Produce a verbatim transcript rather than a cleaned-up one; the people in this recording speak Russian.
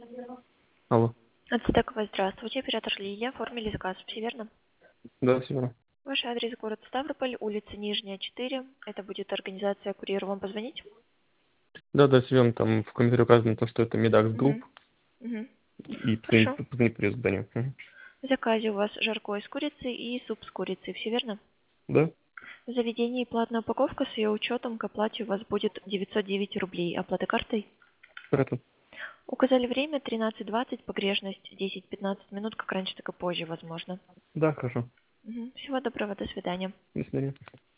Алло. Ацтековая, здравствуйте. Оператор Лилия. Оформили заказ. Все верно? Да, все верно. Ваш адрес город Ставрополь, улица Нижняя, четыре. Это будет организация курьер. Вам позвонить? Да, да, все верно. Там в комментарии указано то, что это Медакс Групп. Угу. Угу. И позвонить, Хорошо. позвонить придет зданию. Мгм. В заказе у вас жаркое с курицей и суп с курицей. Все верно? Да, В заведении платная упаковка с ее учетом к оплате у вас будет девятьсот девять рублей. Оплата картой? это. Указали время тринадцать двадцать, погрешность десять-пятнадцать минут, как раньше, так и позже, возможно. Да, хорошо. Мгм. Всего доброго, до свидания. До свидания.